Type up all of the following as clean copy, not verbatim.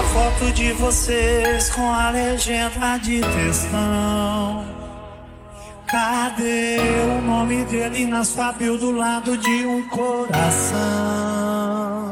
Foto de vocês com a legenda de textão. Cadê o nome dele na sua bio do lado de um coração?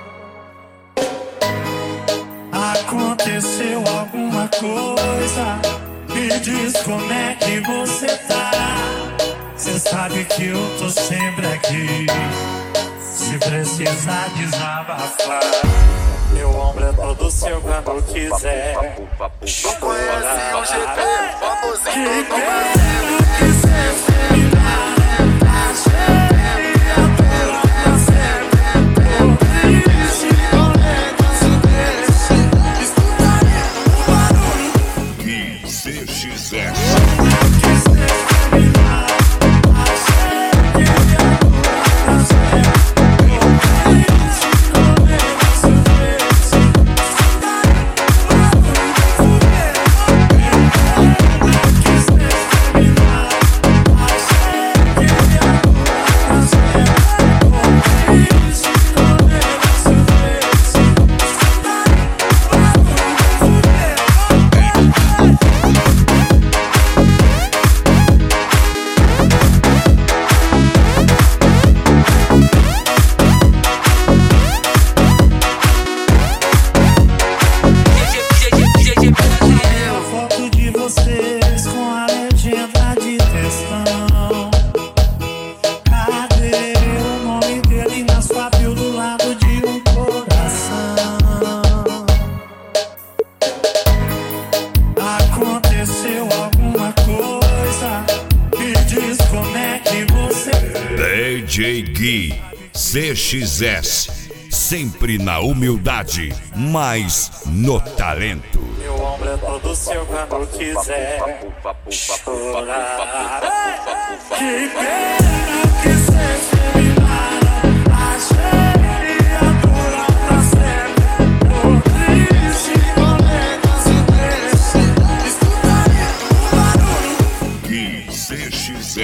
Aconteceu alguma coisa? Me diz como é que você tá. Cê sabe que eu tô sempre aqui, se precisar desabafar. Meu ombro é todo seu quando quiser. Não conhece o GP, famosinho no Brasil. Aconteceu alguma coisa? Me diz como é que você... DJ Gui, CXS, sempre na humildade, mas no talento. Meu ombro é todo seu quando quiser chorar. Que pena que cês terminaram. Achei que ia durar pra sempre. Tô triste, colegas e desse. Escutaria o barulho. Gui, CXS.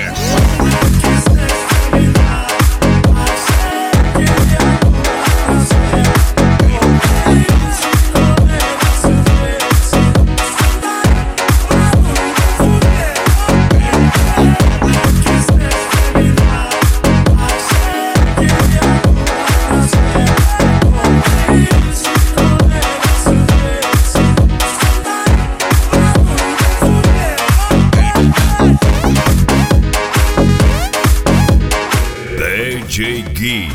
DJ Gui,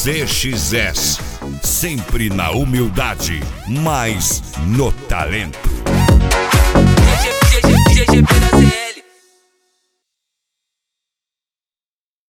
CXS, sempre na humildade, mas no talento.